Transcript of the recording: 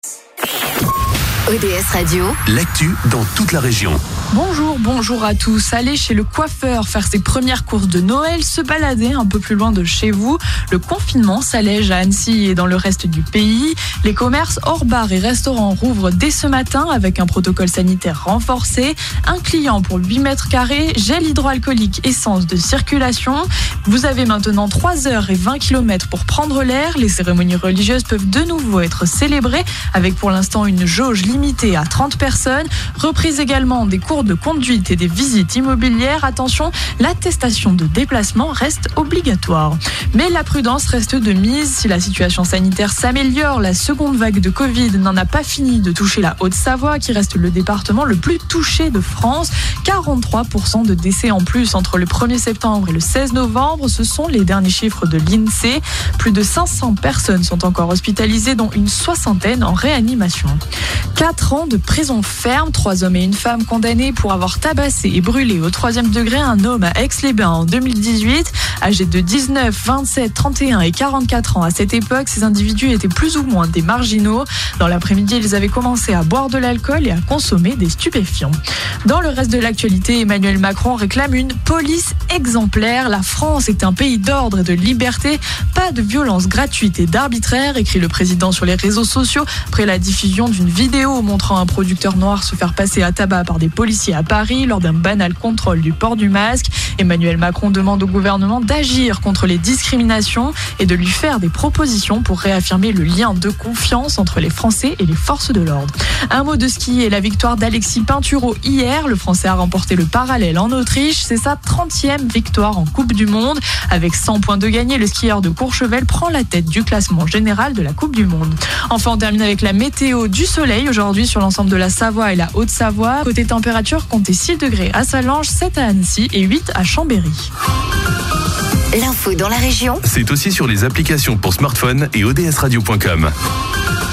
ODS Radio, l'actu dans toute la région. Bonjour à tous. Allez chez le coiffeur faire ses premières courses de Noël, se balader un peu plus loin de chez vous. Le confinement s'allège à Annecy et dans le reste du pays. Les commerces hors bar et restaurants rouvrent dès ce matin avec un protocole sanitaire renforcé. Un client pour 8 mètres carrés, gel hydroalcoolique, essence de circulation. Vous avez maintenant 3h20 km pour prendre l'air. Les cérémonies religieuses peuvent de nouveau être célébrées avec pour l'instant une jauge limitée à 30 personnes. Reprise également des cours de conduite et des visites immobilières. Attention, l'attestation de déplacement reste obligatoire. Mais la prudence reste de mise. Si la situation sanitaire s'améliore, la seconde vague de Covid n'en a pas fini de toucher la Haute-Savoie, qui reste le département le plus touché de France. 43% de décès en plus entre le 1er septembre et le 16 novembre. Ce sont les derniers chiffres de l'INSEE. Plus de 500 personnes sont encore hospitalisées, dont une soixantaine en réanimation. 4 ans de prison ferme, 3 hommes et une femme condamnés pour avoir tabassé et brûlé au 3e degré un homme à Aix-les-Bains en 2018. Âgés de 19, 27, 31 et 44 ans à cette époque, ces individus étaient plus ou moins des marginaux. Dans l'après-midi, ils avaient commencé à boire de l'alcool et à consommer des stupéfiants. Dans le reste de l'actualité, Emmanuel Macron réclame une police exemplaire. La France est un pays d'ordre et de liberté. Pas de violence gratuite et d'arbitraire, écrit le président sur les réseaux sociaux après la diffusion d'une vidéo montrant un producteur noir se faire passer à tabac par des policiers à Paris lors d'un banal contrôle du port du masque. Emmanuel Macron demande au gouvernement d'agir contre les discriminations et de lui faire des propositions pour réaffirmer le lien de confiance entre les Français et les forces de l'ordre. Un mot de ski et la victoire d'Alexis Pinturo hier. Le Français a remporté le parallèle en Autriche. C'est sa 30e victoire en Coupe du Monde. Avec 100 points de gagné, le skieur de Courchevel prend la tête du classement général de la Coupe du Monde. Enfin, on termine avec la météo du soleil aujourd'hui sur l'ensemble de la Savoie et la Haute-Savoie. Côté température, comptez 6 degrés à Sallanches, 7 à Annecy et 8 à Chambéry. l'info dans la région, C'est aussi sur les applications pour smartphone et odsradio.com.